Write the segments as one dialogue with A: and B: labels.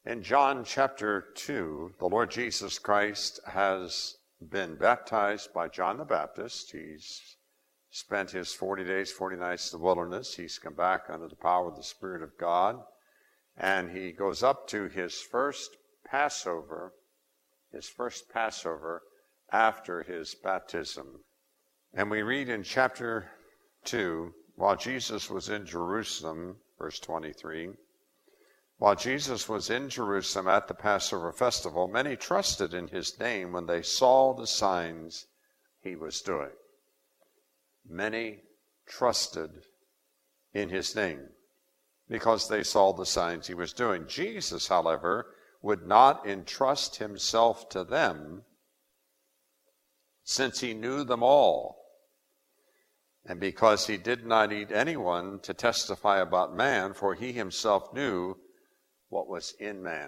A: In John chapter 2, the Lord Jesus Christ has been baptized by John the Baptist. He's spent his 40 days, 40 nights in the wilderness. He's come back under the power of the Spirit of God. And he goes up to his first Passover after his baptism. And we read in chapter 2, while Jesus was in Jerusalem, verse 23, while Jesus was in Jerusalem at the Passover festival, many trusted in his name when they saw the signs he was doing. Many trusted in his name because they saw the signs he was doing. Jesus, however, would not entrust himself to them since he knew them all, and because he did not need anyone to testify about man, for he himself knew what was in man.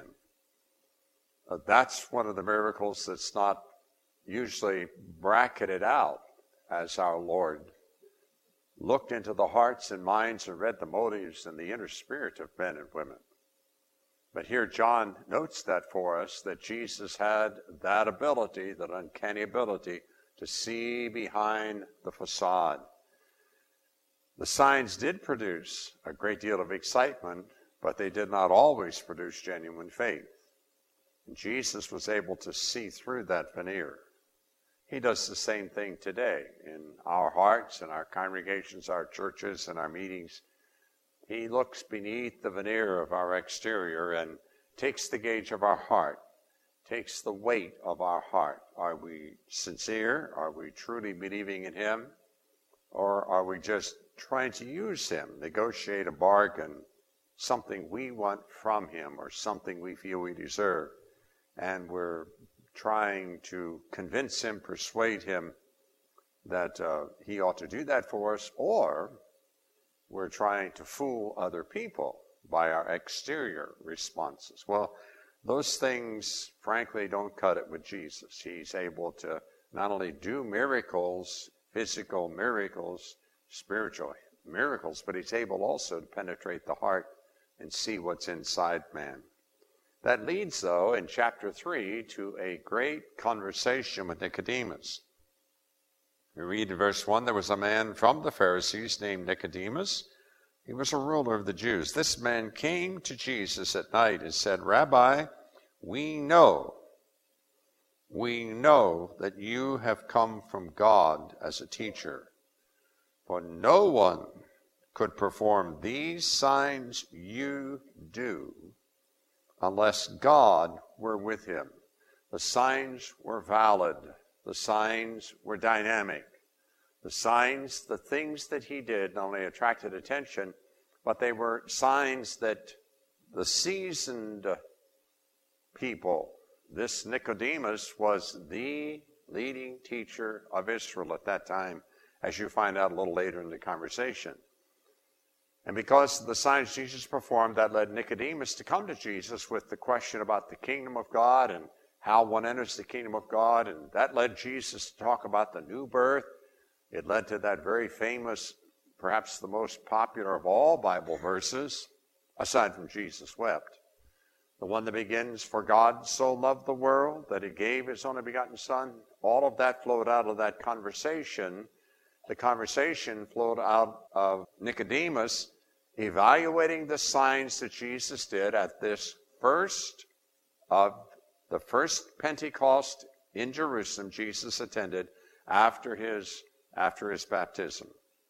A: That's one of the miracles that's not usually bracketed out, as our Lord looked into the hearts and minds and read the motives and the inner spirit of men and women. But here John notes that for us, that Jesus had that ability, that uncanny ability, to see behind the facade. The signs did produce a great deal of excitement, but they did not always produce genuine faith. And Jesus was able to see through that veneer. He does the same thing today in our hearts, in our congregations, our churches, and our meetings. He looks beneath the veneer of our exterior and takes the gauge of our heart, takes the weight of our heart. Are we sincere? Are we truly believing in him? Or are we just trying to use him, negotiate a bargain, something we want from him or something we feel we deserve, and we're trying to convince him, persuade him that he ought to do that for us, or we're trying to fool other people by our exterior responses. Well, those things, frankly, don't cut it with Jesus. He's able to not only do miracles, physical miracles, spiritual miracles, but he's able also to penetrate the heart and see what's inside man. That leads, though, in chapter 3 to a great conversation with Nicodemus. We read in verse 1, there was a man from the Pharisees named Nicodemus. He was a ruler of the Jews. This man came to Jesus at night and said, Rabbi, we know that you have come from God as a teacher. For no one could perform these signs you do unless God were with him. The signs were valid. The signs were dynamic. The signs, the things that he did, not only attracted attention, but they were signs that the seasoned people, this Nicodemus was the leading teacher of Israel at that time, as you find out a little later in the conversation. And because of the signs Jesus performed, that led Nicodemus to come to Jesus with the question about the kingdom of God and how one enters the kingdom of God. And that led Jesus to talk about the new birth. It led to that very famous, perhaps the most popular of all Bible verses, aside from Jesus wept. The one that begins, for God so loved the world that he gave his only begotten Son. All of that flowed out of that conversation. The conversation flowed out of Nicodemus evaluating the signs that Jesus did at this first of the first Pentecost in Jerusalem Jesus attended after his baptism.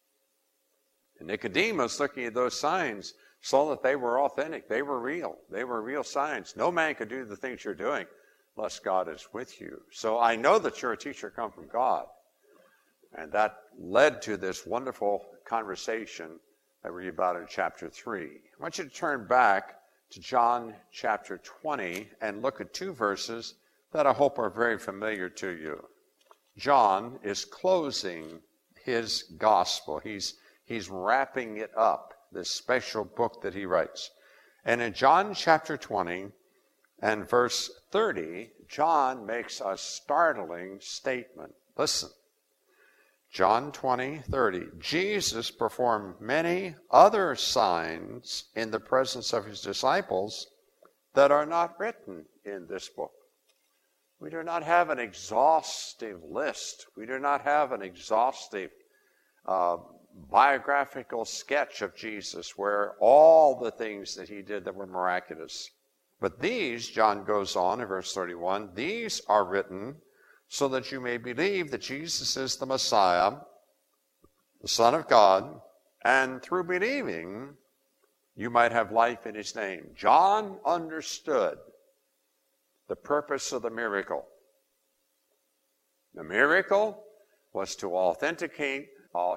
A: And Nicodemus, looking at those signs, saw that they were authentic. They were real. They were real signs. No man could do the things you're doing unless God is with you. So I know that you're a teacher come from God. And that led to this wonderful conversation that we read about in chapter 3. I want you to turn back to John chapter 20 and look at two verses that I hope are very familiar to you. John is closing his gospel. He's wrapping it up, this special book that he writes. And in John chapter 20 and verse 30, John makes a startling statement. Listen. John 20:30. Jesus performed many other signs in the presence of his disciples, that are not written in this book. We do not have an exhaustive list. We do not have an exhaustive biographical sketch of Jesus where all the things that he did that were miraculous. But these, John goes on in verse 31, these are written so that you may believe that Jesus is the Messiah, the Son of God, and through believing you might have life in his name. John understood the purpose of the miracle. The miracle was to authenticate,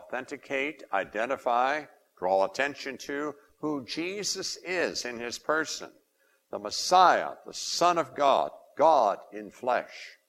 A: identify, draw attention to who Jesus is in his person, the Messiah, the Son of God, God in flesh.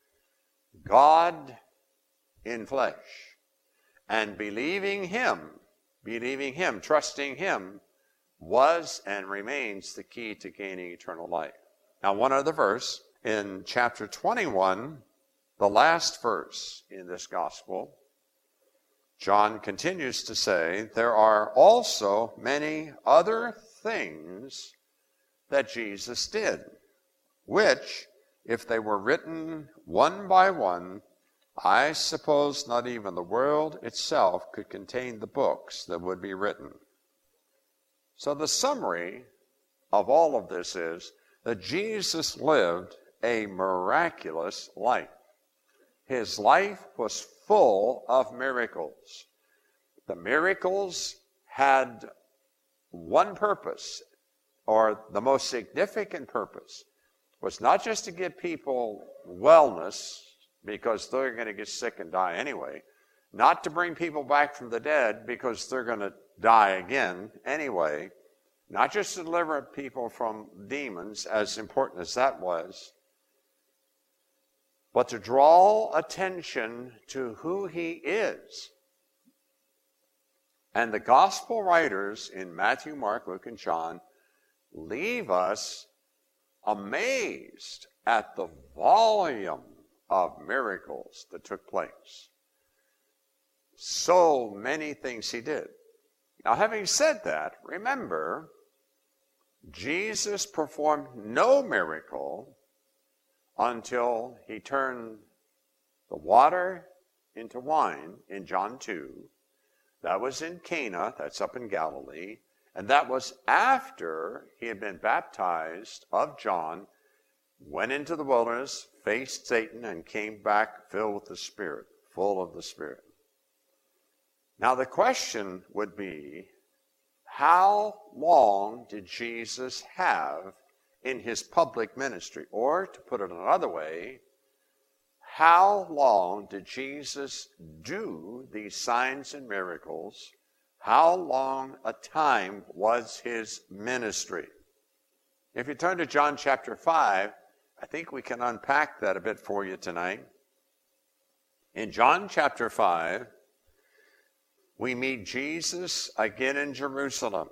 A: God in flesh. And believing him, trusting him, was and remains the key to gaining eternal life. Now, one other verse in chapter 21, the last verse in this gospel, John continues to say, there are also many other things that Jesus did, which, if they were written one by one, I suppose not even the world itself could contain the books that would be written. So the summary of all of this is that Jesus lived a miraculous life. His life was full of miracles. The miracles had one purpose, or the most significant purpose, was not just to give people wellness, because they're going to get sick and die anyway, not to bring people back from the dead, because they're going to die again anyway, not just to deliver people from demons, as important as that was, but to draw attention to who he is. And the gospel writers in Matthew, Mark, Luke, and John leave us amazed at the volume of miracles that took place. So many things he did. Now, having said that, remember, Jesus performed no miracle until he turned the water into wine in John 2. That was in Cana, that's up in Galilee, and that was after he had been baptized of John, went into the wilderness, faced Satan, and came back filled with the Spirit, full of the Spirit. Now the question would be, how long did Jesus have in his public ministry? Or, to put it another way, how long did Jesus do these signs and miracles? How long a time was his ministry? If you turn to John chapter 5, I think we can unpack that a bit for you tonight. In John chapter 5, we meet Jesus again in Jerusalem.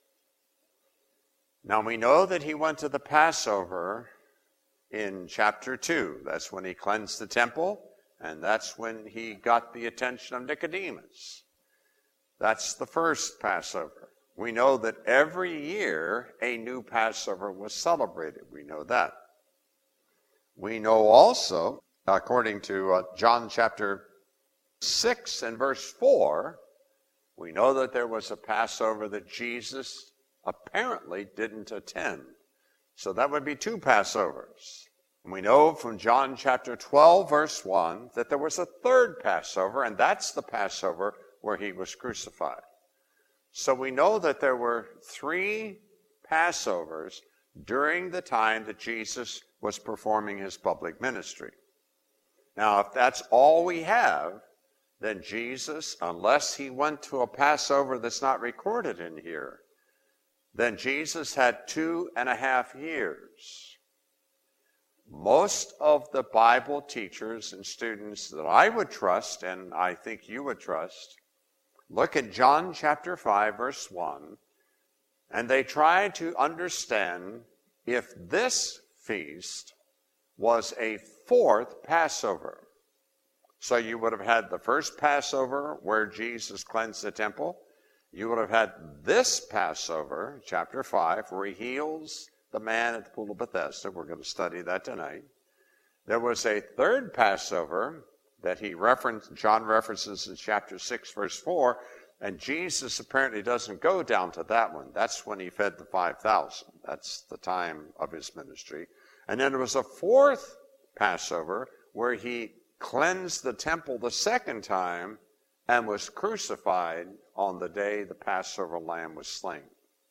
A: Now we know that he went to the Passover in chapter 2. That's when he cleansed the temple, and that's when he got the attention of Nicodemus. That's the first Passover. We know that every year a new Passover was celebrated. We know that. We know also, according to John chapter 6 and verse 4, we know that there was a Passover that Jesus apparently didn't attend. So that would be two Passovers. And we know from John chapter 12, verse 1, that there was a third Passover, and that's the Passover where he was crucified. So we know that there were three Passovers during the time that Jesus was performing his public ministry. Now, if that's all we have, then Jesus, unless he went to a Passover that's not recorded in here, then Jesus had 2.5 years. Most of the Bible teachers and students that I would trust, and I think you would trust, look at John chapter 5, verse 1, and they try to understand if this feast was a fourth Passover. So you would have had the first Passover where Jesus cleansed the temple. You would have had this Passover, chapter 5, where he heals the man at the pool of Bethesda. We're going to study that tonight. There was a third Passover that John references in chapter 6, verse 4, and Jesus apparently doesn't go down to that one. That's when he fed the 5,000. That's the time of his ministry. And then there was a fourth Passover where he cleansed the temple the second time and was crucified on the day the Passover lamb was slain.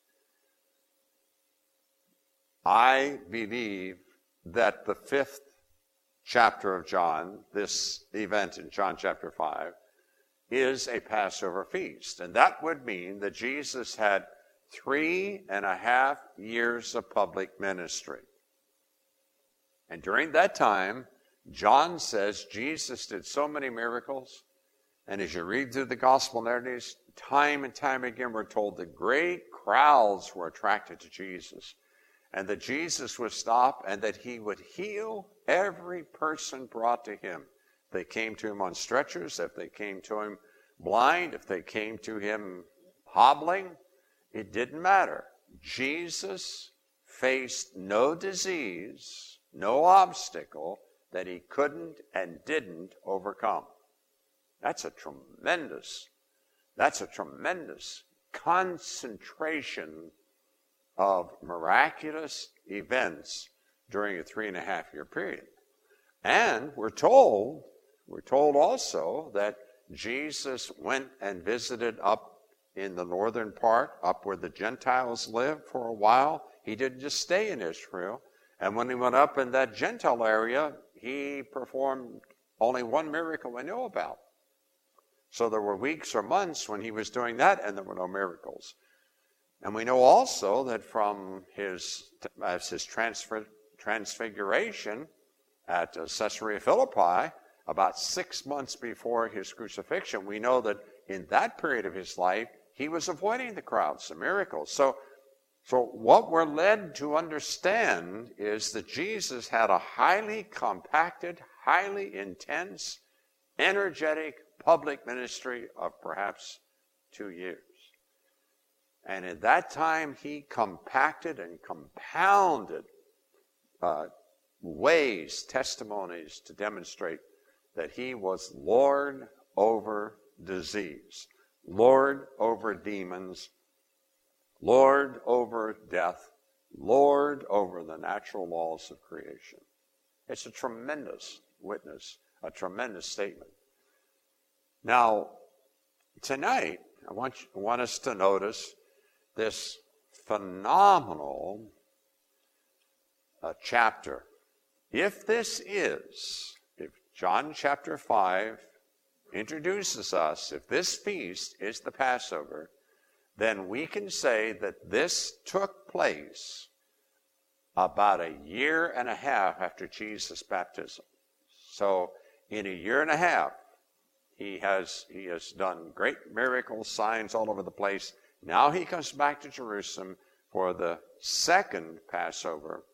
A: I believe that the fifth chapter of John, this event in John chapter 5, is a Passover feast. And that would mean that Jesus had 3.5 years of public ministry. And during that time, John says Jesus did so many miracles. And as you read through the gospel narratives, time and time again we're told that great crowds were attracted to Jesus. And that Jesus would stop and that he would heal every person brought to him. If they came to him on stretchers, if they came to him blind, if they came to him hobbling, it didn't matter. Jesus faced no disease, no obstacle that he couldn't and didn't overcome. That's a tremendous concentration of miraculous events during a 3.5-year period. And we're told also that Jesus went and visited up in the northern part, up where the Gentiles lived for a while. He didn't just stay in Israel. And when he went up in that Gentile area, he performed only one miracle we know about. So there were weeks or months when he was doing that and there were no miracles. And we know also that from his transfiguration at Caesarea Philippi, about 6 months before his crucifixion, we know that in that period of his life, he was avoiding the crowds, the miracles. So what we're led to understand is that Jesus had a highly compacted, highly intense, energetic public ministry of perhaps 2 years. And at that time, he compacted and compounded ways, testimonies to demonstrate that he was Lord over disease, Lord over demons, Lord over death, Lord over the natural laws of creation. It's a tremendous witness, a tremendous statement. Now, tonight, I want us to notice this phenomenal chapter. If John chapter 5 introduces us, if this feast is the Passover, then we can say that this took place about 1.5 years after Jesus' baptism. So in 1.5 years, he has done great miracles, signs all over the place. Now he comes back to Jerusalem for the second Passover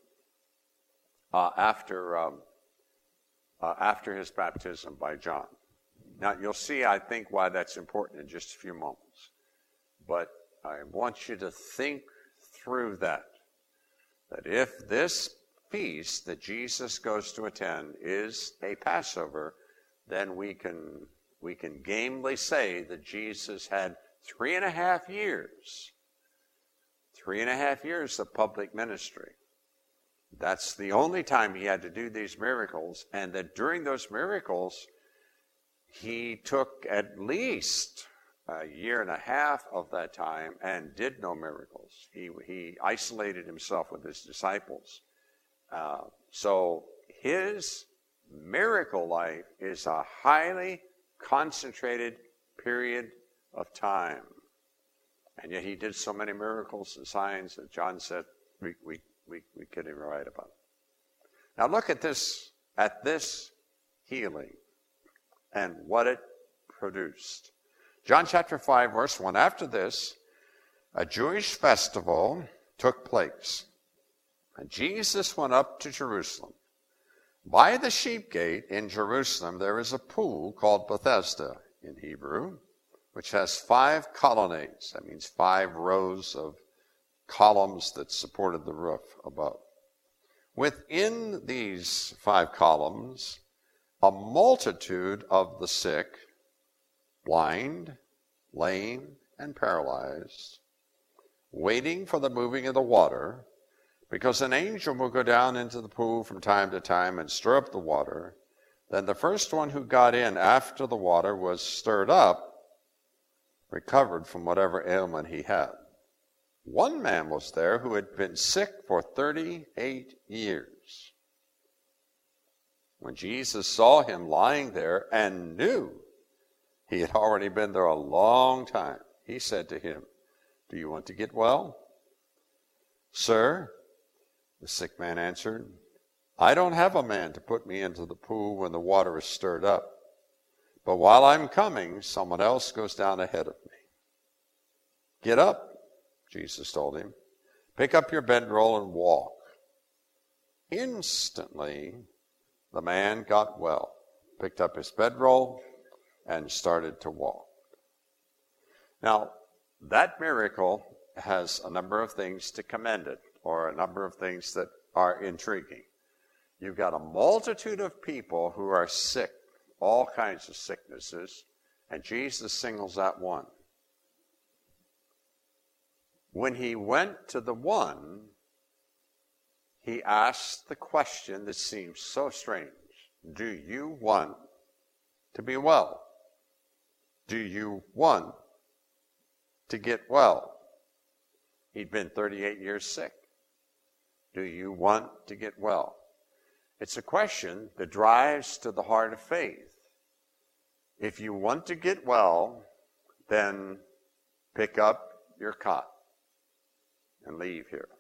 A: after his baptism by John. Now you'll see, I think, why that's important in just a few moments. But I want you to think through that if this feast that Jesus goes to attend is a Passover, then we can gamely say that Jesus had 3.5 years. 3.5 years of public ministry. That's the only time he had to do these miracles, and that during those miracles, he took at least 1.5 years of that time and did no miracles. He isolated himself with his disciples. So his miracle life is a highly concentrated period of time. And yet he did so many miracles and signs that John said we couldn't even write about it. Now look at this healing and what it produced. John chapter 5, verse 1. After this, a Jewish festival took place, and Jesus went up to Jerusalem. By the sheep gate in Jerusalem, there is a pool called Bethesda in Hebrew, which has 5 colonnades. That means 5 rows of columns that supported the roof above. Within these 5 columns, a multitude of the sick, blind, lame, and paralyzed, waiting for the moving of the water, because an angel will go down into the pool from time to time and stir up the water. Then the first one who got in after the water was stirred up, recovered from whatever ailment he had. One man was there who had been sick for 38 years. When Jesus saw him lying there and knew he had already been there a long time, he said to him, "Do you want to get well?" "Sir," the sick man answered, "I don't have a man to put me into the pool when the water is stirred up. But while I'm coming, someone else goes down ahead of me." "Get up," Jesus told him. "Pick up your bedroll and walk." Instantly, the man got well, picked up his bedroll, and started to walk. Now, that miracle has a number of things to commend it, or a number of things that are intriguing. You've got a multitude of people who are sick, all kinds of sicknesses, and Jesus singles out one. When he went to the one, he asked the question that seems so strange. Do you want to be well? Do you want to get well? He'd been 38 years sick. Do you want to get well? It's a question that drives to the heart of faith. If you want to get well, then pick up your cot and leave here.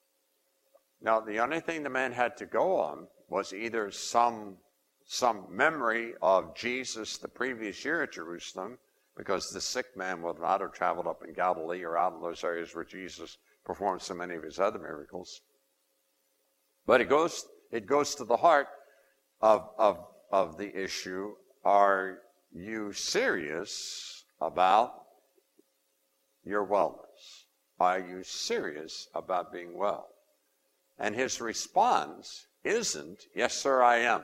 A: Now, the only thing the man had to go on was either some memory of Jesus the previous year at Jerusalem, because the sick man would not have traveled up in Galilee or out in those areas where Jesus performed so many of his other miracles. But it goes to the heart of the issue. Are you serious about your wellness? Are you serious about being well? And his response isn't, "Yes, sir, I am."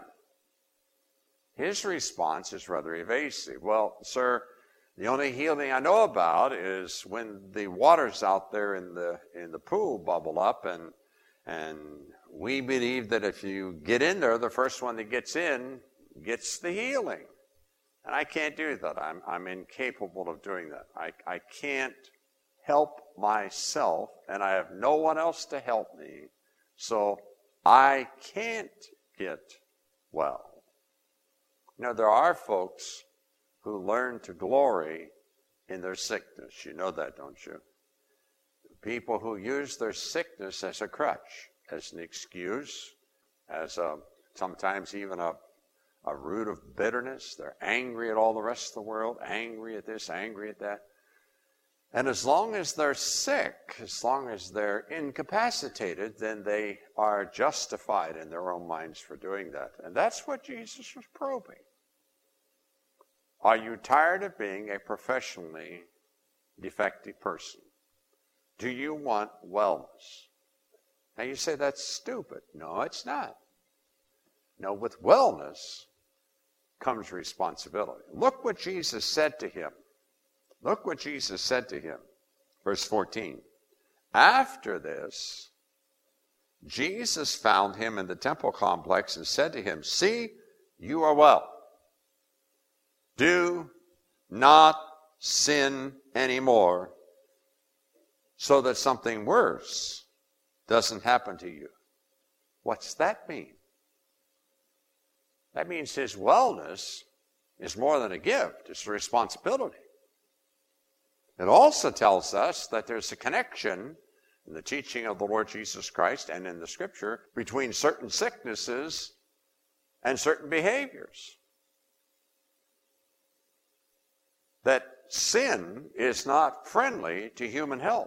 A: His response is rather evasive. "Well, sir, the only healing I know about is when the waters out there in the pool bubble up, and we believe that if you get in there, the first one that gets in gets the healing. And I can't do that. I'm incapable of doing that. I can't help myself, and I have no one else to help me, so I can't get well." You know, there are folks who learn to glory in their sickness. You know that, don't you? People who use their sickness as a crutch, as an excuse, as sometimes even a root of bitterness. They're angry at all the rest of the world, angry at this, angry at that. And as long as they're sick, as long as they're incapacitated, then they are justified in their own minds for doing that. And that's what Jesus was probing. Are you tired of being a professionally defective person? Do you want wellness? Now you say that's stupid. No, it's not. No, with wellness comes responsibility. Look what Jesus said to him. Look what Jesus said to him. Verse 14. After this, Jesus found him in the temple complex and said to him, "See, you are well. Do not sin anymore, so that something worse doesn't happen to you." What's that mean? That means his wellness is more than a gift. It's a responsibility. It also tells us that there's a connection in the teaching of the Lord Jesus Christ and in the Scripture between certain sicknesses and certain behaviors. That sin is not friendly to human health.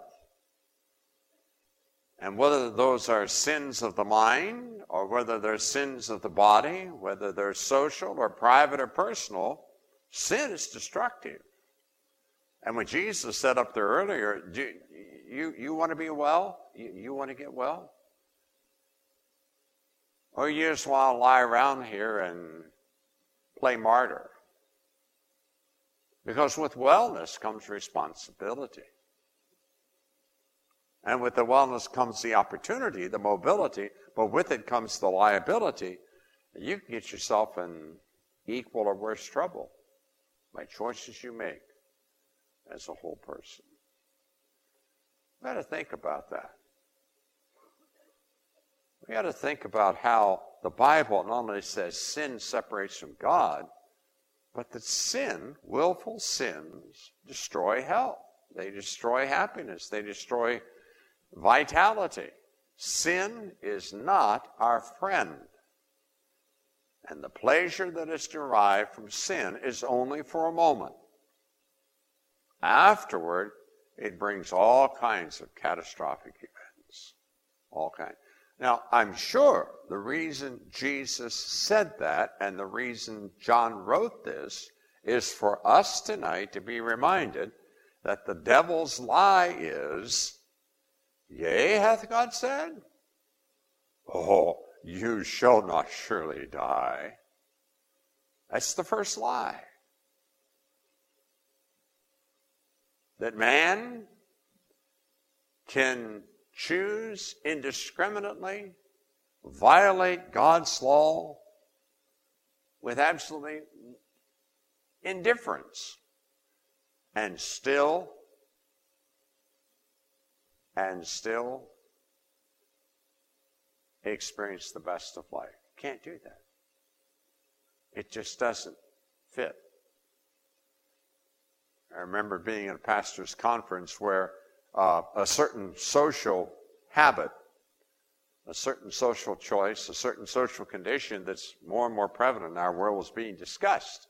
A: And whether those are sins of the mind, or whether they're sins of the body, whether they're social or private or personal, sin is destructive. And when Jesus said up there earlier, You want to be well? You want to get well? Or you just want to lie around here and play martyr? Because with wellness comes responsibility. And with the wellness comes the opportunity, the mobility, but with it comes the liability. You can get yourself in equal or worse trouble by choices you make as a whole person. We got to think about that. We got to think about how the Bible not only says sin separates from God, but that sin, willful sins, destroy health. They destroy happiness. They destroy vitality. Sin is not our friend. And the pleasure that is derived from sin is only for a moment. Afterward, it brings all kinds of catastrophic events. All kinds. Now, I'm sure the reason Jesus said that and the reason John wrote this is for us tonight to be reminded that the devil's lie is, yea, hath God said? Oh, you shall not surely die. That's the first lie. That man can choose indiscriminately, violate God's law with absolutely indifference, and still experience the best of life. Can't do that. It just doesn't fit. I remember being at a pastor's conference where a certain social habit, a certain social choice, a certain social condition that's more and more prevalent in our world was being discussed.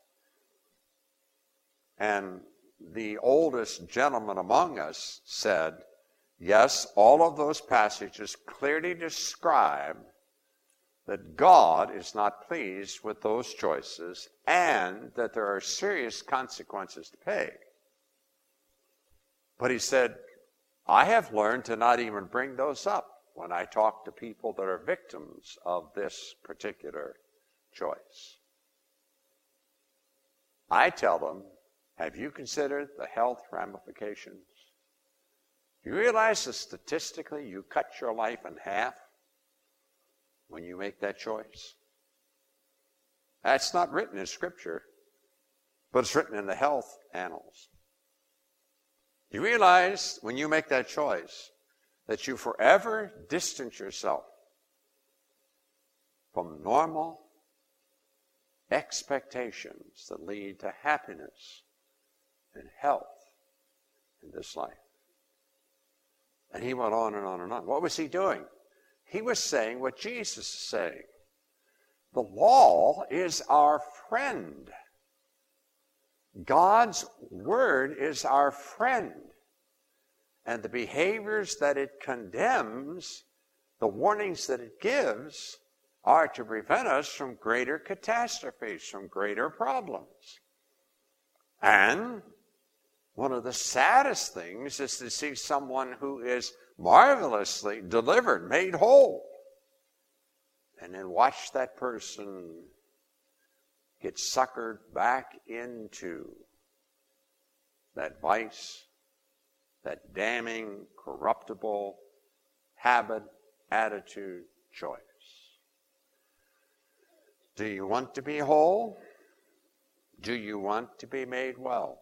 A: And the oldest gentleman among us said, yes, all of those passages clearly describe that God is not pleased with those choices and that there are serious consequences to pay. But he said, I have learned to not even bring those up when I talk to people that are victims of this particular choice. I tell them, have you considered the health ramifications? Do you realize that statistically you cut your life in half when you make that choice? That's not written in Scripture, but it's written in the health annals. You realize when you make that choice that you forever distance yourself from normal expectations that lead to happiness and health in this life. And he went on and on and on. What was he doing? He was saying what Jesus is saying. The law is our friend. God's word is our friend. And the behaviors that it condemns, the warnings that it gives, are to prevent us from greater catastrophes, from greater problems. And one of the saddest things is to see someone who is marvelously delivered, made whole, and then watch that person get suckered back into that vice, that damning, corruptible habit, attitude, choice. Do you want to be whole? Do you want to be made well?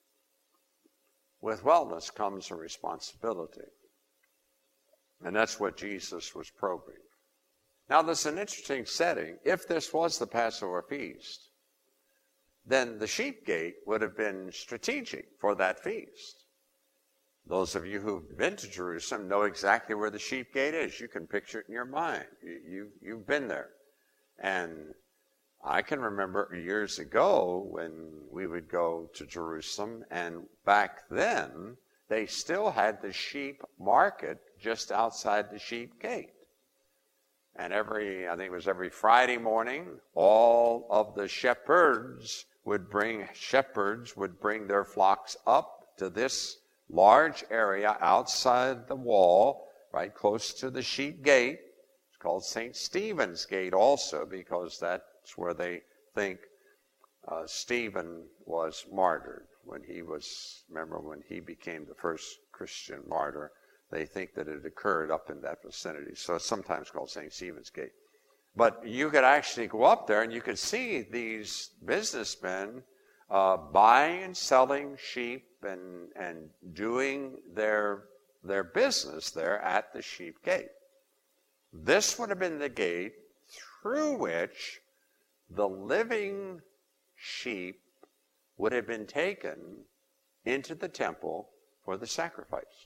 A: With wellness comes a responsibility. And that's what Jesus was probing. Now, there's an interesting setting. If this was the Passover feast, then the sheep gate would have been strategic for that feast. Those of you who've been to Jerusalem know exactly where the sheep gate is. You can picture it in your mind. You've been there. And I can remember years ago when we would go to Jerusalem, and back then, they still had the sheep market just outside the sheep gate. And I think it was every Friday morning, all of the shepherds would bring their flocks up to this large area outside the wall, right close to the sheep gate. It's called St. Stephen's Gate also, because that's where they think Stephen was martyred when he became the first Christian martyr. They think that it occurred up in that vicinity. So it's sometimes called St. Stephen's Gate. But you could actually go up there and you could see these businessmen buying and selling sheep and doing their business there at the sheep gate. This would have been the gate through which the living sheep would have been taken into the temple for the sacrifice.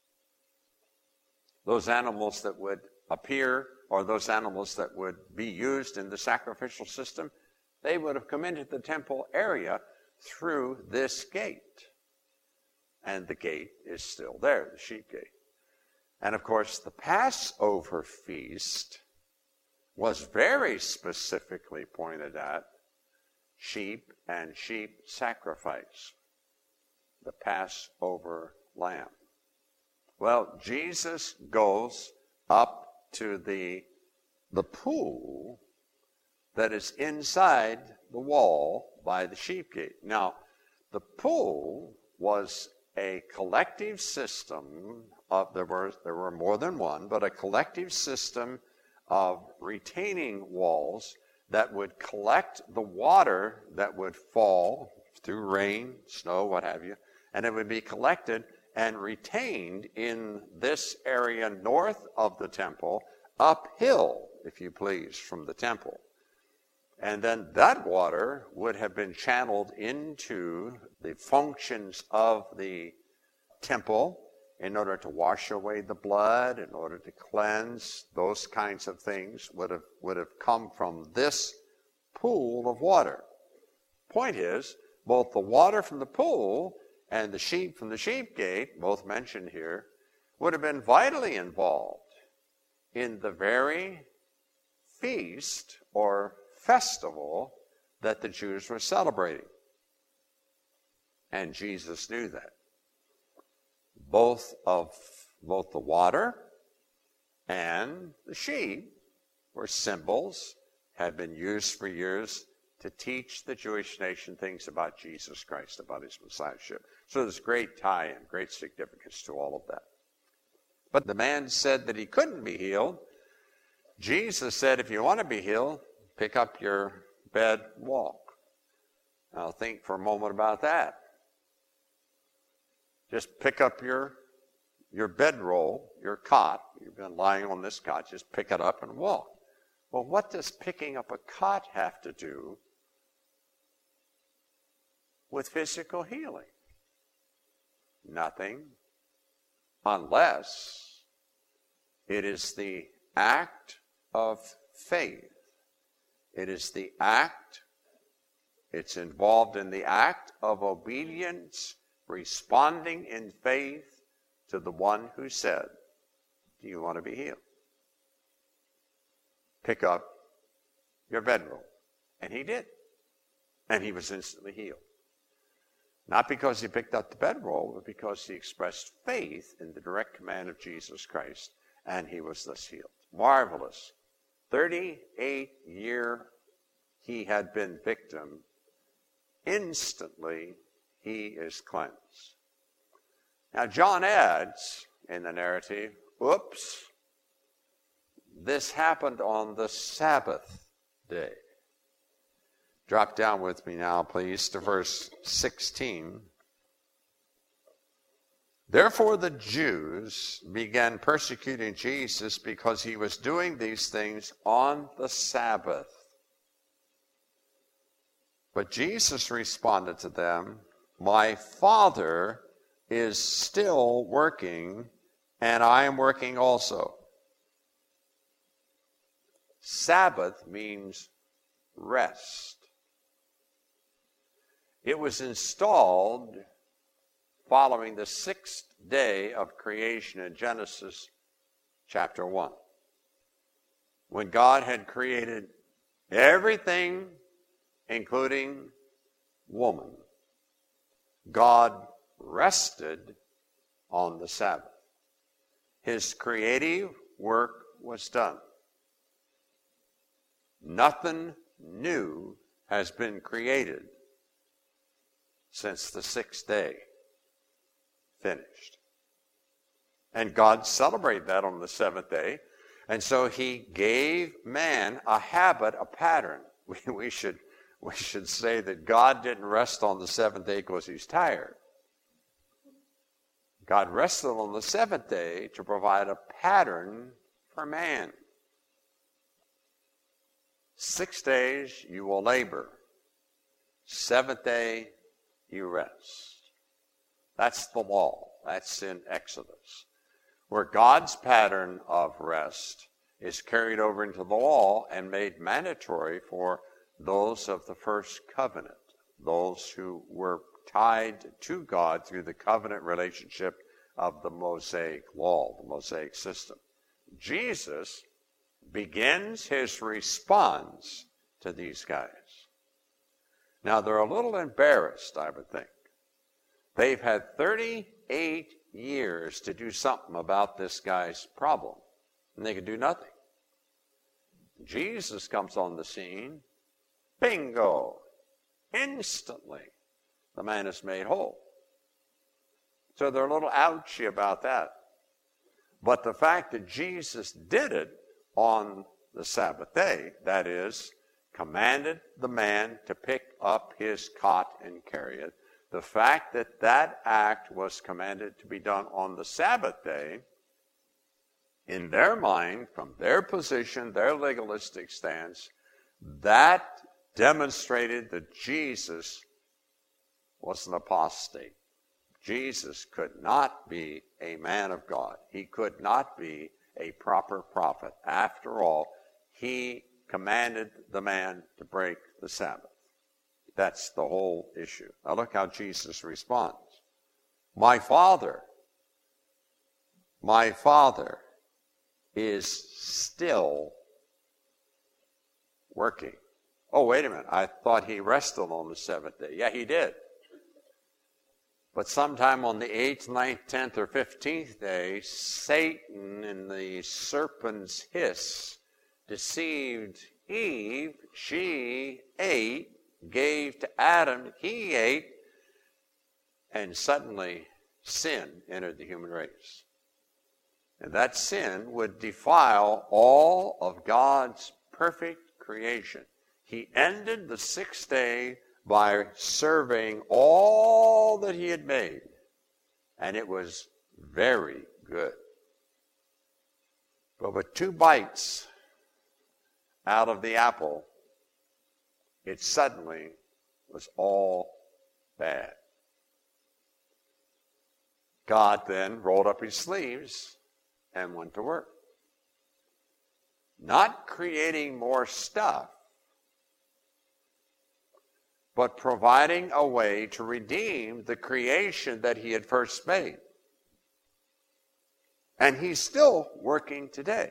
A: Those animals that would appear, or those animals that would be used in the sacrificial system, they would have come into the temple area through this gate. And the gate is still there, the sheep gate. And of course, the Passover feast was very specifically pointed at sheep and sheep sacrifice, the Passover lamb. Well, Jesus goes up to the pool that is inside the wall by the sheep gate. Now, the pool was a collective system of, there were more than one, but a collective system of retaining walls that would collect the water that would fall through rain, snow, what have you, and it would be collected and retained in this area north of the temple, uphill, if you please, from the temple. And then that water would have been channeled into the functions of the temple in order to wash away the blood, in order to cleanse. Those kinds of things would have come from this pool of water. Point is, both the water from the pool and the sheep from the sheep gate, both mentioned here, would have been vitally involved in the very feast or festival that the Jews were celebrating. And Jesus knew that. Both the water and the sheep were symbols, had been used for years to teach the Jewish nation things about Jesus Christ, about his messiahship. So there's great tie-in, great significance to all of that. But the man said that he couldn't be healed. Jesus said, if you want to be healed, pick up your bed and walk. Now think for a moment about that. Just pick up your bedroll, your cot. You've been lying on this cot. Just pick it up and walk. Well, what does picking up a cot have to do with physical healing? Nothing, unless it is the act of faith. It is the act, it's involved in the act of obedience, responding in faith to the one who said, do you want to be healed? Pick up your bedroll. And he did. And he was instantly healed. Not because he picked up the bedroll, but because he expressed faith in the direct command of Jesus Christ, and he was thus healed. Marvelous. 38-year he had been victim. Instantly he is cleansed. Now John adds in the narrative, oops, this happened on the Sabbath day. Drop down with me now, please, to verse 16. Therefore the Jews began persecuting Jesus because he was doing these things on the Sabbath. But Jesus responded to them, my Father is still working, and I am working also. Sabbath means rest. It was installed following the sixth day of creation in Genesis chapter 1. When God had created everything, including woman, God rested on the Sabbath. His creative work was done. Nothing new has been created since the sixth day finished. And God celebrated that on the seventh day. And so he gave man a habit, a pattern. We should say that God didn't rest on the seventh day because he's tired. God rested on the seventh day to provide a pattern for man. 6 days you will labor. Seventh day you rest. That's the law. That's in Exodus. Where God's pattern of rest is carried over into the law and made mandatory for those of the first covenant, those who were tied to God through the covenant relationship of the Mosaic law, the Mosaic system. Jesus begins his response to these guys. Now, they're a little embarrassed, I would think. They've had 38 years to do something about this guy's problem, and they could do nothing. Jesus comes on the scene. Bingo! Instantly, the man is made whole. So they're a little ouchy about that. But the fact that Jesus did it on the Sabbath day, that is, commanded the man to pick up his cot and carry it, the fact that that act was commanded to be done on the Sabbath day, in their mind, from their position, their legalistic stance, that demonstrated that Jesus was an apostate. Jesus could not be a man of God. He could not be a proper prophet. After all, he commanded the man to break the Sabbath. That's the whole issue. Now look how Jesus responds. My Father is still working. Oh, wait a minute. I thought he rested on the seventh day. Yeah, he did. But sometime on the 8th, 9th, 10th, or 15th day, Satan in the serpent's hiss deceived Eve. She ate, gave to Adam, he ate, and suddenly sin entered the human race. And that sin would defile all of God's perfect creation. He ended the sixth day by surveying all that he had made, and it was very good. But with 2 bites out of the apple, it suddenly was all bad. God then rolled up his sleeves and went to work. Not creating more stuff, but providing a way to redeem the creation that he had first made. And he's still working today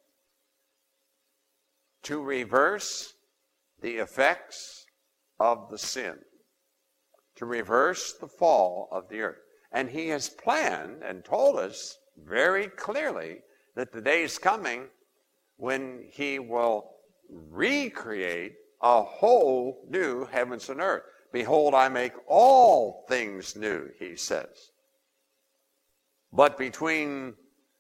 A: to reverse the effects of the sin, to reverse the fall of the earth. And he has planned and told us very clearly that the day is coming when he will recreate a whole new heavens and earth. Behold, I make all things new, he says. But between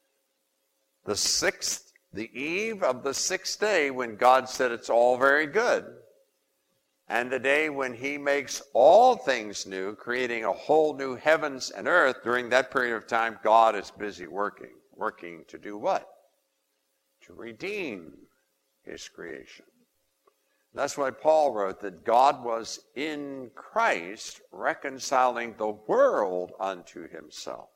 A: the eve of the sixth day, when God said it's all very good, and the day when he makes all things new, creating a whole new heavens and earth, during that period of time, God is busy working. Working to do what? To redeem his creation. That's why Paul wrote that God was in Christ reconciling the world unto himself.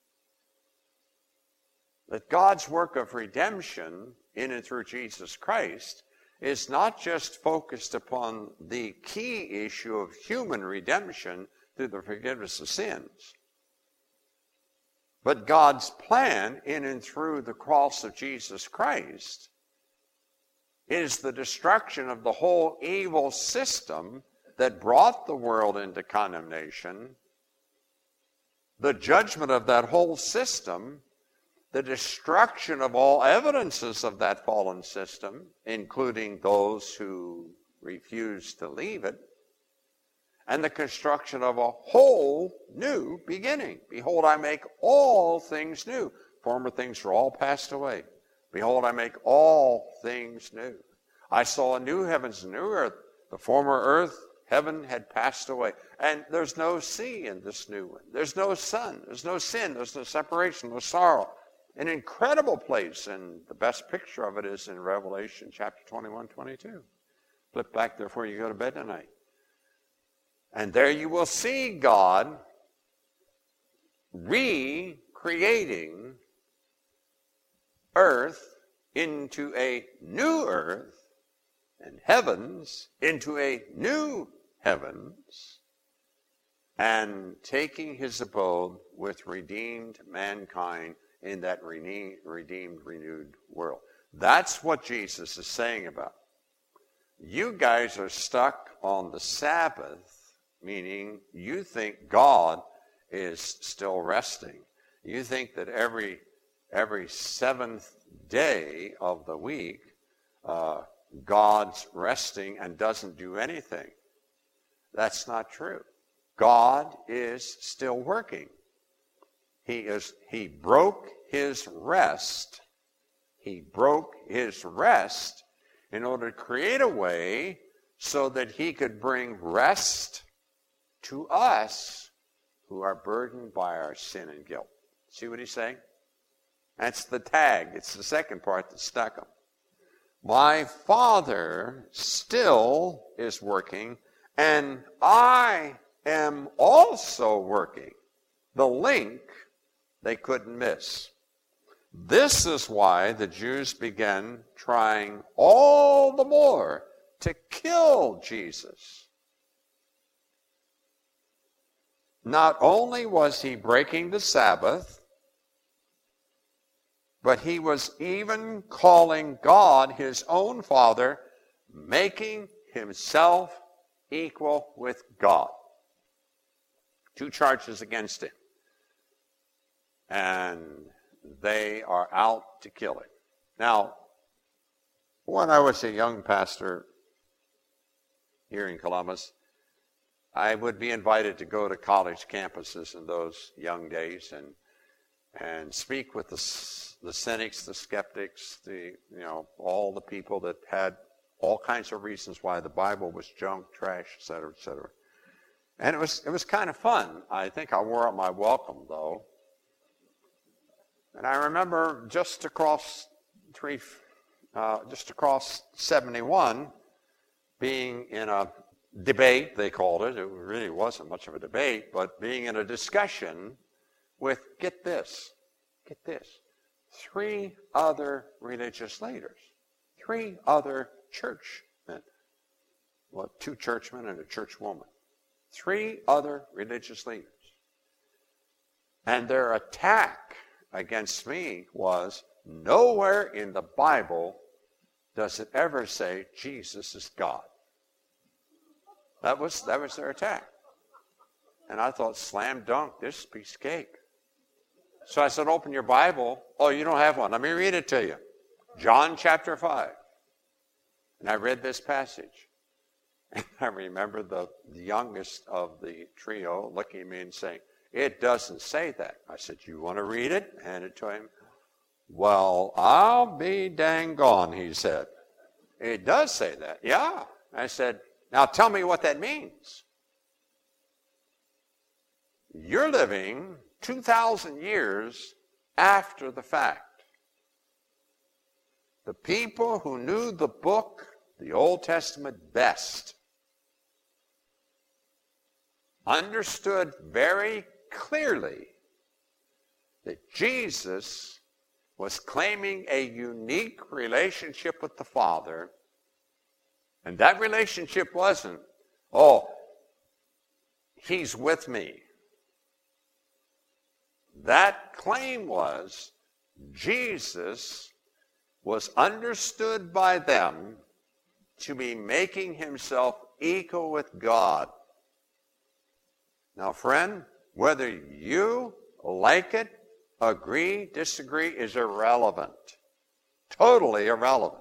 A: That God's work of redemption in and through Jesus Christ is not just focused upon the key issue of human redemption through the forgiveness of sins, but God's plan in and through the cross of Jesus Christ is the destruction of the whole evil system that brought the world into condemnation the judgment of that whole system, the destruction of all evidences of that fallen system, including those who refuse to leave it, and the construction of a whole new beginning. Behold, I make all things new. Former things are all passed away. Behold, I make all things new. I saw a new heavens and new earth. The former earth, heaven had passed away. And there's no sea in this new one. There's no sun. There's no sin. There's no separation, no sorrow. An incredible place. And the best picture of it is in Revelation chapter 21, 22. Flip back there before you go to bed tonight. And there you will see God recreating earth into a new earth and heavens into a new heavens, and taking his abode with redeemed mankind in that redeemed, renewed world. That's what Jesus is saying about. You guys are stuck on the Sabbath, meaning you think God is still resting. You think that every seventh day of the week, God's resting and doesn't do anything. That's not true. God is still working. He broke his rest. He broke his rest in order to create a way so that he could bring rest to us who are burdened by our sin and guilt. See what he's saying? That's the tag. It's the second part that stuck him. My Father still is working, and I am also working. The link they couldn't miss. This is why the Jews began trying all the more to kill Jesus. Not only was he breaking the Sabbath, but he was even calling God his own Father, making himself equal with God. 2 charges against him. And they are out to kill him. Now, when I was a young pastor here in Columbus, I would be invited to go to college campuses in those young days and speak with the cynics, the skeptics, all the people that had all kinds of reasons why the Bible was junk, trash, et cetera, et cetera. And it was kind of fun. I think I wore out my welcome, though. And I remember just across 71, being in a debate, they called it. It really wasn't much of a debate, but being in a discussion with, get this, 3 other religious leaders, 3 other churchmen. Well, 2 churchmen and a churchwoman. 3 other religious leaders. And their attack against me was, nowhere in the Bible does it ever say Jesus is God. That was their attack. And I thought, slam dunk, this piece of cake. So I said, open your Bible. Oh, you don't have one. Let me read it to you. John chapter 5. And I read this passage. And I remember the youngest of the trio looking at me and saying, it doesn't say that. I said, you want to read it? Hand it to him. Well, I'll be dang gone, he said. It does say that. Yeah. I said, now tell me what that means. You're living 2,000 years after the fact. The people who knew the book, the Old Testament, best understood very clearly that Jesus was claiming a unique relationship with the Father, and that relationship wasn't, oh, he's with me. That claim was, Jesus was understood by them to be making himself equal with God. Now, friend, Whether you like it, agree, disagree, is irrelevant. Totally irrelevant.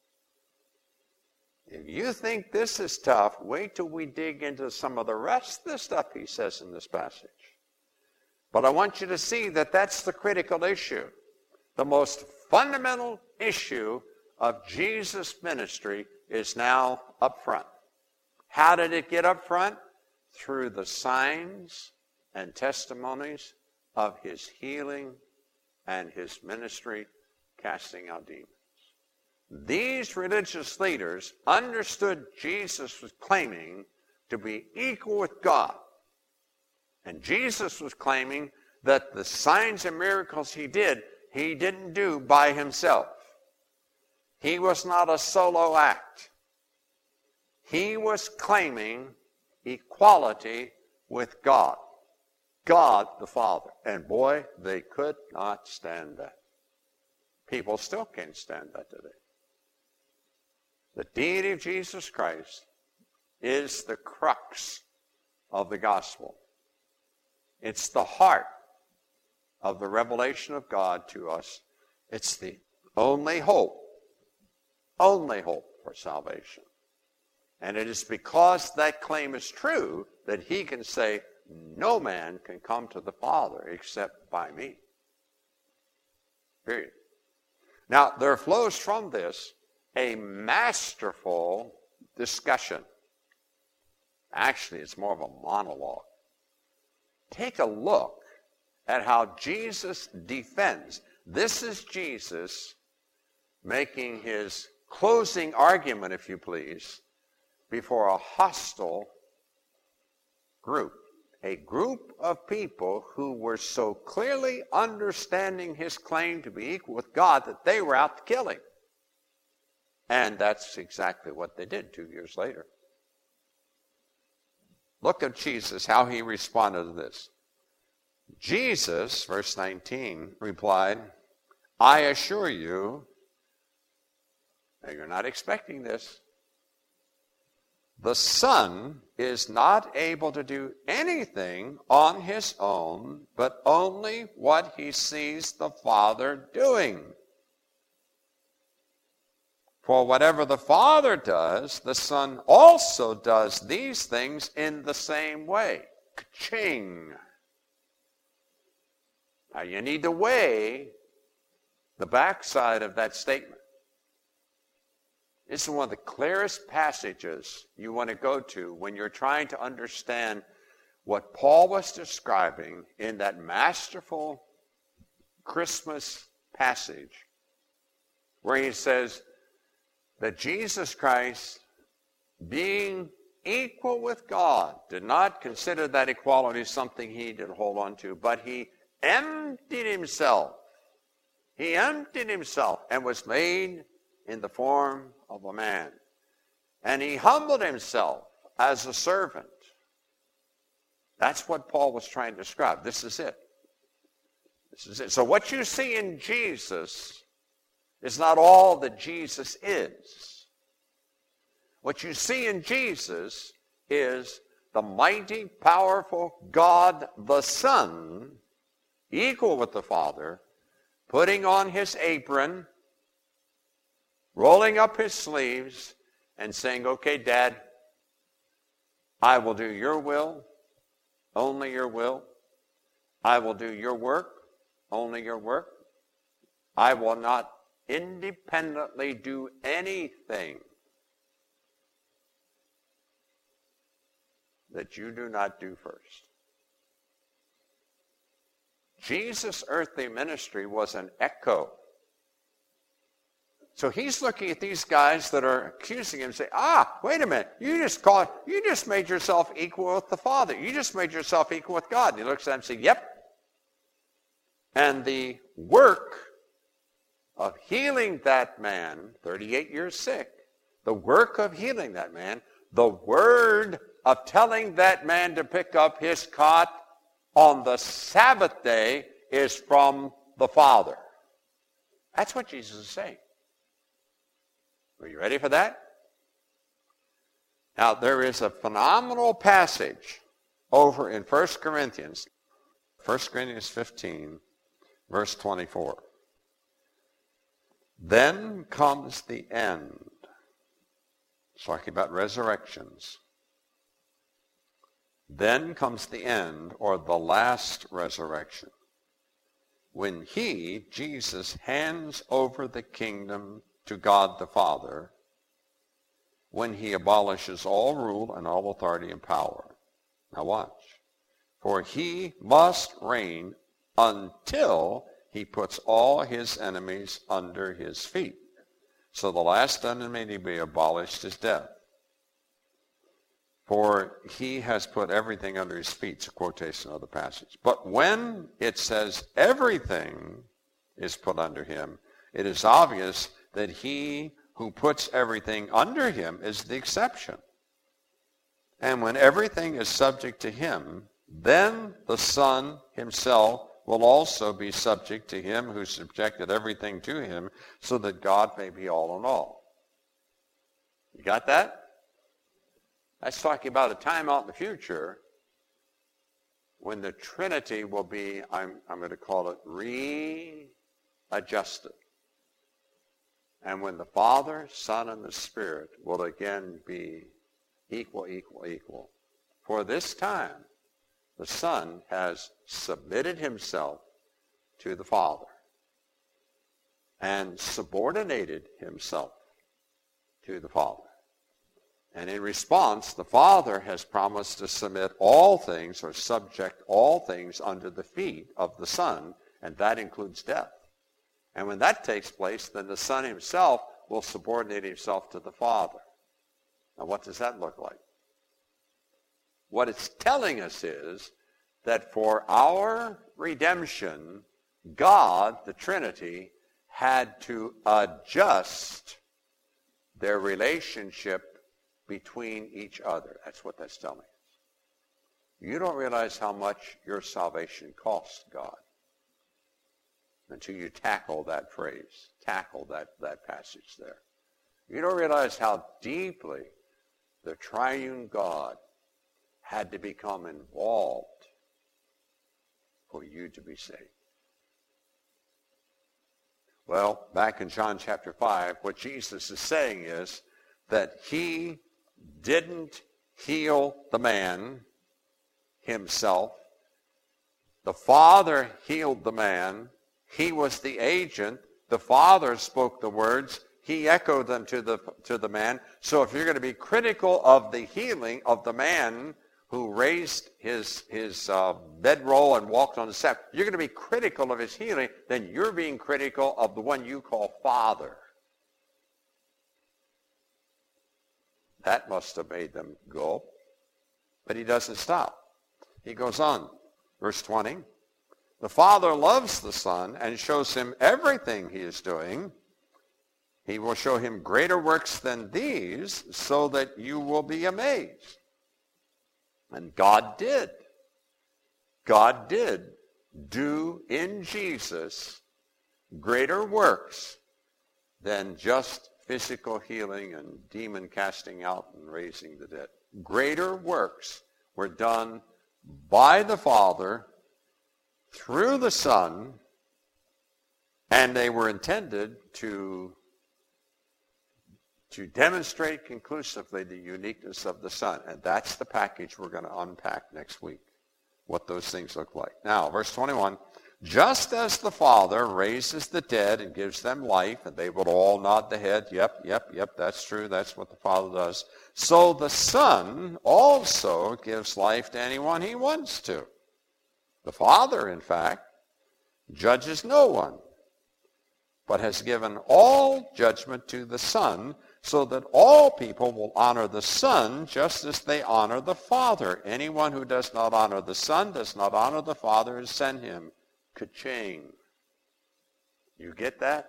A: If you think this is tough, wait till we dig into some of the rest of the stuff he says in this passage. But I want you to see that that's the critical issue. The most fundamental issue of Jesus' ministry is now up front. How did it get up front? Through the signs and testimonies of his healing and his ministry casting out demons. These religious leaders understood Jesus was claiming to be equal with God. And Jesus was claiming that the signs and miracles he didn't do by himself. He was not a solo act. He was claiming equality with God, God the Father. And boy, they could not stand that. People still can't stand that today. The deity of Jesus Christ is the crux of the gospel. It's the heart of the revelation of God to us. It's the only hope for salvation. And it is because that claim is true that he can say, no man can come to the Father except by me. Period. Now, there flows from this a masterful discussion. Actually, it's more of a monologue. Take a look at how Jesus defends. This is Jesus making his closing argument, if you please, before a hostile group. A group of people who were so clearly understanding his claim to be equal with God that they were out to kill him. And that's exactly what they did 2 years later. Look at Jesus, how he responded to this. Jesus, verse 19, replied, I assure you, now you're not expecting this, the Son is not able to do anything on his own, but only what he sees the Father doing. For whatever the Father does, the Son also does these things in the same way. Ka-ching. Now you need to weigh the backside of that statement. This is one of the clearest passages you want to go to when you're trying to understand what Paul was describing in that masterful Christmas passage where he says that Jesus Christ, being equal with God, did not consider that equality something he did hold on to, but he emptied himself. He emptied himself and was made in the form of a man. And he humbled himself as a servant. That's what Paul was trying to describe. This is it. This is it. So what you see in Jesus is not all that Jesus is. What you see in Jesus is the mighty, powerful God the Son, equal with the Father, putting on his apron, rolling up his sleeves, and saying, okay, Dad, I will do your will, only your will. I will do your work, only your work. I will not independently do anything that you do not do first. Jesus' earthly ministry was an echo. So he's looking at these guys that are accusing him and say, wait a minute, you just made yourself equal with the Father. You just made yourself equal with God. And he looks at them and says, yep. And the work of healing that man, 38 years sick, the work of healing that man, the word of telling that man to pick up his cot on the Sabbath day is from the Father. That's what Jesus is saying. Are you ready for that? Now, there is a phenomenal passage over in 1 Corinthians. 1 Corinthians 15, verse 24. Then comes the end. It's talking about resurrections. Then comes the end, or the last resurrection, when he, Jesus, hands over the kingdom to God the Father, when he abolishes all rule and all authority and power. Now watch. For he must reign until he puts all his enemies under his feet. So the last enemy to be abolished is death. For he has put everything under his feet. It's a quotation of the passage. But when it says everything is put under him, it is obvious that he who puts everything under him is the exception. And when everything is subject to him, then the Son himself will also be subject to him who subjected everything to him, so that God may be all in all. You got that? That's talking about a time out in the future when the Trinity will be, I'm going to call it, readjusted. And when the Father, Son, and the Spirit will again be equal. For this time, the Son has submitted himself to the Father and subordinated himself to the Father. And in response, the Father has promised to submit all things or subject all things under the feet of the Son, and that includes death. And when that takes place, then the Son himself will subordinate himself to the Father. Now what does that look like? What it's telling us is that for our redemption, God, the Trinity, had to adjust their relationship between each other. That's what that's telling us. You don't realize how much your salvation cost God until you tackle that phrase, tackle that passage there. You don't realize how deeply the triune God had to become involved for you to be saved. Well, back in John chapter 5, what Jesus is saying is that he didn't heal the man himself. The Father healed the man. He was the agent. The Father spoke the words. He echoed them to the man. So if you're going to be critical of the healing of the man who raised his bedroll and walked on the step, you're going to be critical of his healing, then you're being critical of the one you call Father. That must have made them gulp. But he doesn't stop. He goes on. Verse 20. The Father loves the Son and shows him everything he is doing. He will show him greater works than these, so that you will be amazed. And God did. God did do in Jesus greater works than just physical healing and demon casting out and raising the dead. Greater works were done by the Father through the Son, and they were intended to demonstrate conclusively the uniqueness of the Son. And that's the package we're going to unpack next week, what those things look like. Now, verse 21, just as the Father raises the dead and gives them life, and they would all nod the head, yep, that's true, that's what the Father does. So the Son also gives life to anyone he wants to. The Father, in fact, judges no one, but has given all judgment to the Son, so that all people will honor the Son just as they honor the Father. Anyone who does not honor the Son does not honor the Father who sent him. Ka-ching. You get that?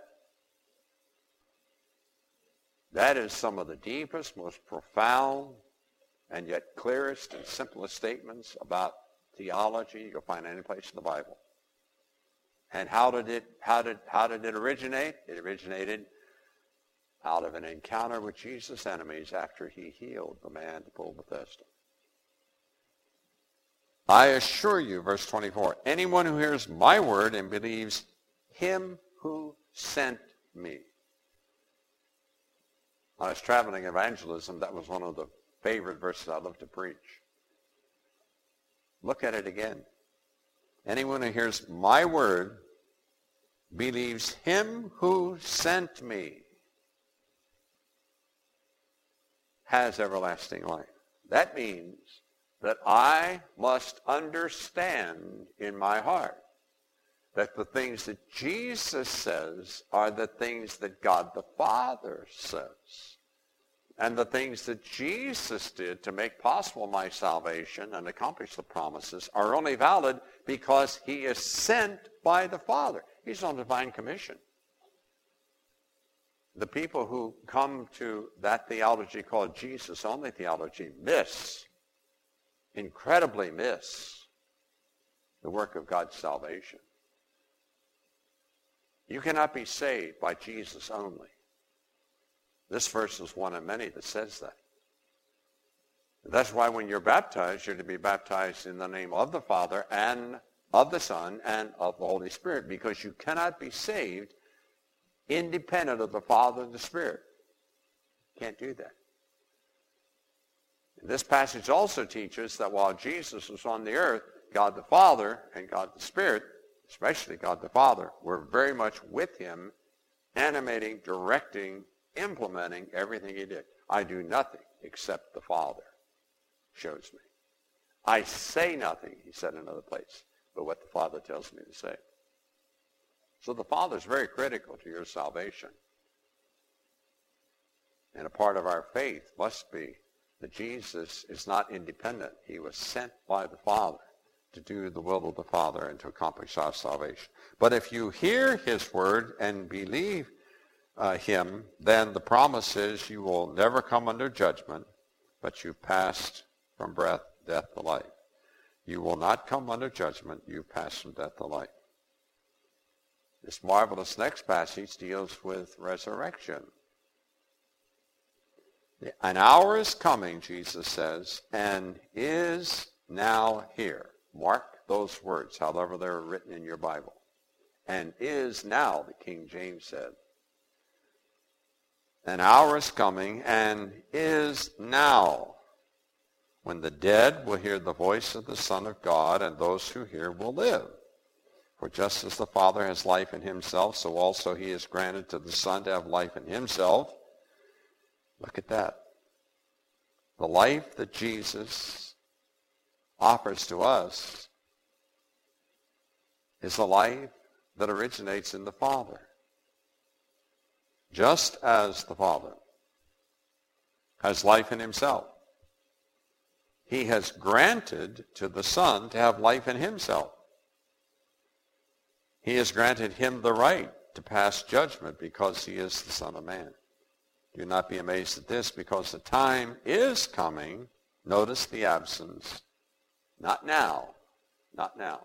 A: That is some of the deepest, most profound, and yet clearest and simplest statements about theology you'll find any place in the Bible. And how did it originate? It originated out of an encounter with Jesus' enemies after he healed the man at the pool of Bethesda. I assure you, verse 24, anyone who hears my word and believes him who sent me. When I was traveling evangelism, that was one of the favorite verses I love to preach. Look at it again. Anyone who hears my word believes him who sent me has everlasting life. That means that I must understand in my heart that the things that Jesus says are the things that God the Father says. And the things that Jesus did to make possible my salvation and accomplish the promises are only valid because he is sent by the Father. He's on divine commission. The people who come to that theology called Jesus-only theology incredibly miss the work of God's salvation. You cannot be saved by Jesus only. This verse is one of many that says that. That's why when you're baptized, you're to be baptized in the name of the Father and of the Son and of the Holy Spirit, because you cannot be saved independent of the Father and the Spirit. You can't do that. And this passage also teaches that while Jesus was on the earth, God the Father and God the Spirit, especially God the Father, were very much with him, animating, directing, implementing everything he did. I do nothing except the Father shows me. I say nothing, he said in another place, but what the Father tells me to say. So the Father is very critical to your salvation. And a part of our faith must be that Jesus is not independent. He was sent by the Father to do the will of the Father and to accomplish our salvation. But if you hear his word and believe him, then the promise is you will never come under judgment, but you've passed from death to life. You will not come under judgment. You've passed from death to life. This marvelous next passage deals with resurrection. An hour is coming, Jesus says, and is now here. Mark those words, however they're written in your Bible. And is now, the King James said. An hour is coming and is now when the dead will hear the voice of the Son of God, and those who hear will live. For just as the Father has life in himself, so also he has granted to the Son to have life in himself. Look at that. The life that Jesus offers to us is a life that originates in the Father. Just as the Father has life in himself, he has granted to the Son to have life in himself. He has granted him the right to pass judgment because he is the Son of Man. Do not be amazed at this, because the time is coming. Notice the absence. Not now. Not now.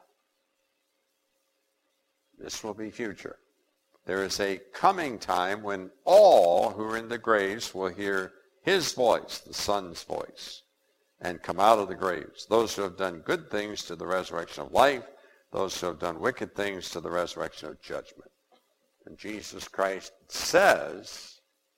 A: This will be future. There is a coming time when all who are in the graves will hear his voice, the Son's voice, and come out of the graves. Those who have done good things to the resurrection of life, those who have done wicked things to the resurrection of judgment. And Jesus Christ says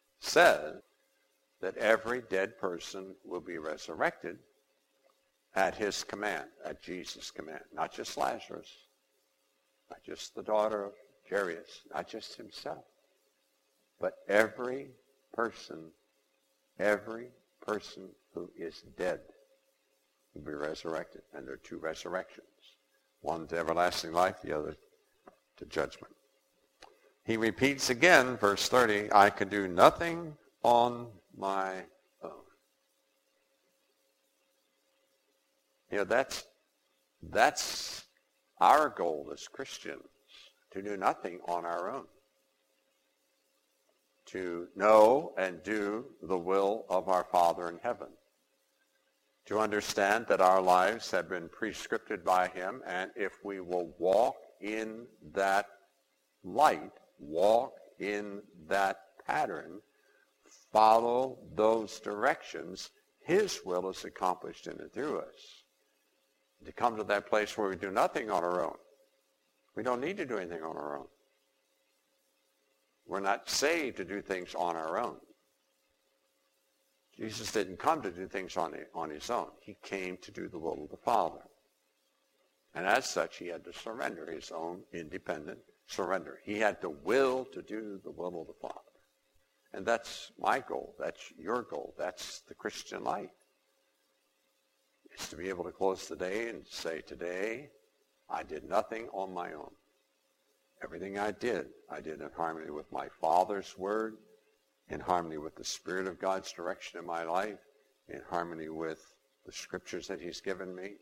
A: that every dead person will be resurrected at his command, at Jesus' command. Not just Lazarus, not just the daughter of Jairus, not just himself, but every person who is dead will be resurrected. And there are two resurrections. One to everlasting life, the other to judgment. He repeats again, verse 30, I can do nothing on my own. You know, that's our goal as Christians, to do nothing on our own. To know and do the will of our Father in heaven. To understand that our lives have been prescripted by him, and if we will walk in that light, walk in that pattern, follow those directions, his will is accomplished in and through us. to come to that place where we do nothing on our own. We don't need to do anything on our own. We're not saved to do things on our own. Jesus didn't come to do things on his own. He came to do the will of the Father. And as such, he had to surrender his own independent surrender. He had the will to do the will of the Father. And that's my goal. That's your goal. That's the Christian life. It's to be able to close the day and say, today, I did nothing on my own. Everything I did in harmony with my Father's word, in harmony with the Spirit of God's direction in my life, in harmony with the scriptures that he's given me.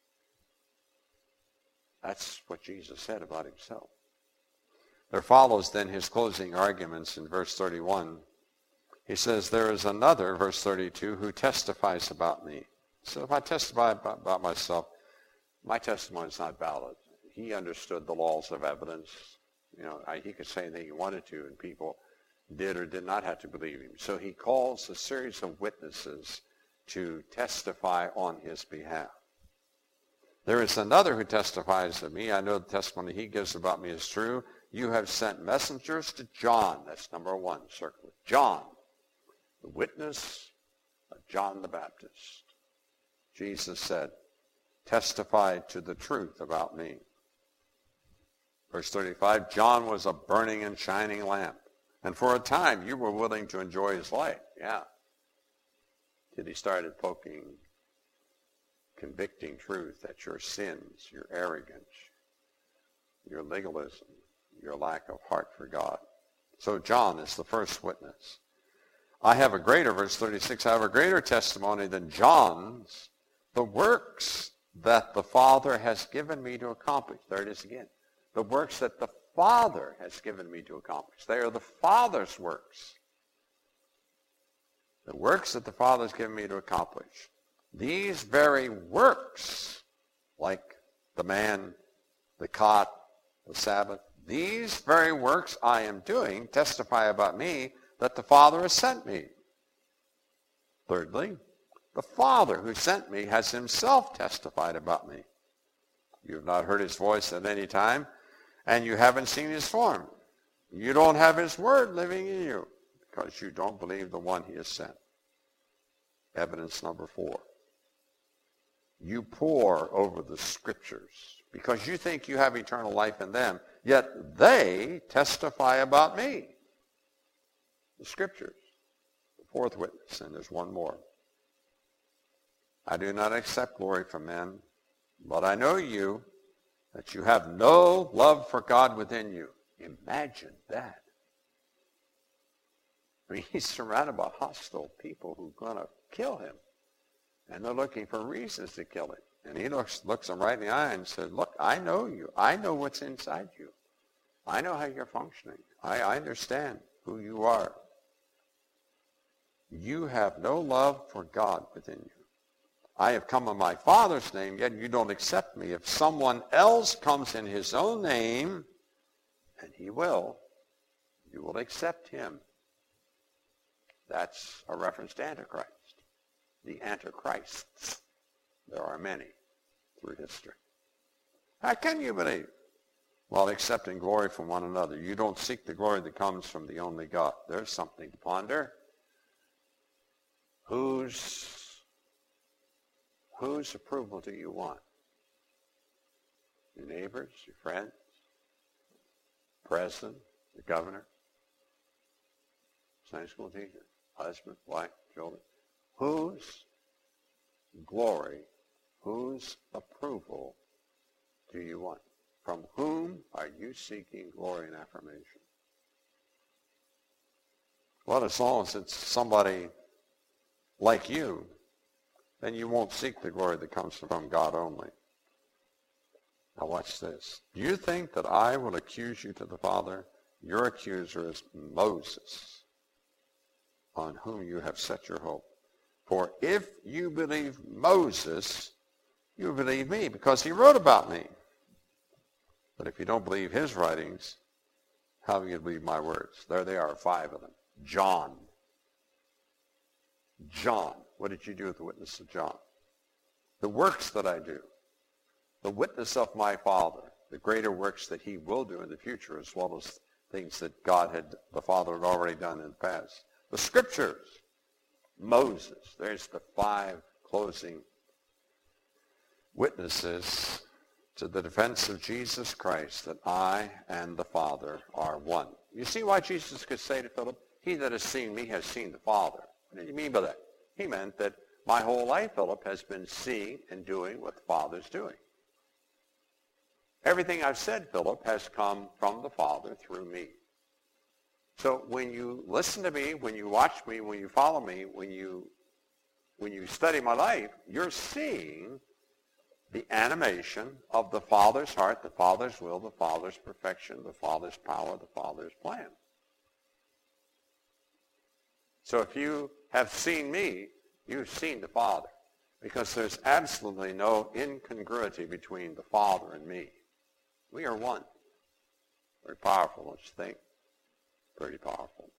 A: That's what Jesus said about himself. There follows then his closing arguments in verse 31. He says, there is another, verse 32, who testifies about me. So if I testify about myself, my testimony is not valid. He understood the laws of evidence. He could say anything he wanted to, and people did or did not have to believe him. So he calls a series of witnesses to testify on his behalf. There is another who testifies of me. I know the testimony he gives about me is true. You have sent messengers to John. That's number one, circle it. John, the witness of John the Baptist. Jesus said, testified to the truth about me. Verse 35, John was a burning and shining lamp. And for a time you were willing to enjoy his light. Yeah. Till he started poking, convicting truth at your sins, your arrogance, your legalism, your lack of heart for God. So John is the first witness. I have a greater, verse 36, I have a greater testimony than John's, the works that the Father has given me to accomplish. There it is again. The works that the Father has given me to accomplish. They are the Father's works. The works that the Father has given me to accomplish. These very works, like the man, the cot, the Sabbath, these very works I am doing testify about me that the Father has sent me. Thirdly, the Father who sent me has himself testified about me. You have not heard his voice at any time, and you haven't seen his form. You don't have his word living in you because you don't believe the one he has sent. Evidence number 4. You pore over the scriptures because you think you have eternal life in them, yet they testify about me. The scriptures. The fourth witness, and there's one more. I do not accept glory from men, but I know you, that you have no love for God within you. Imagine that. I mean, he's surrounded by hostile people who are going to kill him. And they're looking for reasons to kill him. And he looks them right in the eye and says, look, I know you. I know what's inside you. I know how you're functioning. I understand who you are. You have no love for God within you. I have come in my Father's name, yet you don't accept me. If someone else comes in his own name, and he will, you will accept him. That's a reference to Antichrist. The Antichrists. There are many through history. How can you believe? While accepting glory from one another. You don't seek the glory that comes from the only God. There's something to ponder. Whose approval do you want? Your neighbors, your friends, president, the governor, Sunday school teacher, husband, wife, children. Whose glory, whose approval do you want? From whom are you seeking glory and affirmation? Well, as long as it's somebody like you, then you won't seek the glory that comes from God only. Now watch this. Do you think that I will accuse you to the Father? Your accuser is Moses, on whom you have set your hope. For if you believe Moses, you believe me, because he wrote about me. But if you don't believe his writings, how will you believe my words? There they are, 5 of them. John. John. What did you do with the witness of John? The works that I do. the witness of my Father, the greater works that he will do in the future, as well as things that the Father had already done in the past. The Scriptures, Moses, there's the 5 closing witnesses to the defense of Jesus Christ, that I and the Father are one. You see why Jesus could say to Philip, he that has seen me has seen the Father. What did he mean by that? He meant that my whole life, Philip, has been seeing and doing what the Father's doing. Everything I've said, Philip, has come from the Father through me. So when you listen to me, when you watch me, when you follow me, when you study my life, you're seeing the animation of the Father's heart, the Father's will, the Father's perfection, the Father's power, the Father's plan. So if you have seen me, you've seen the Father, because there's absolutely no incongruity between the Father and me. We are one. Very powerful, don't you think? Pretty powerful.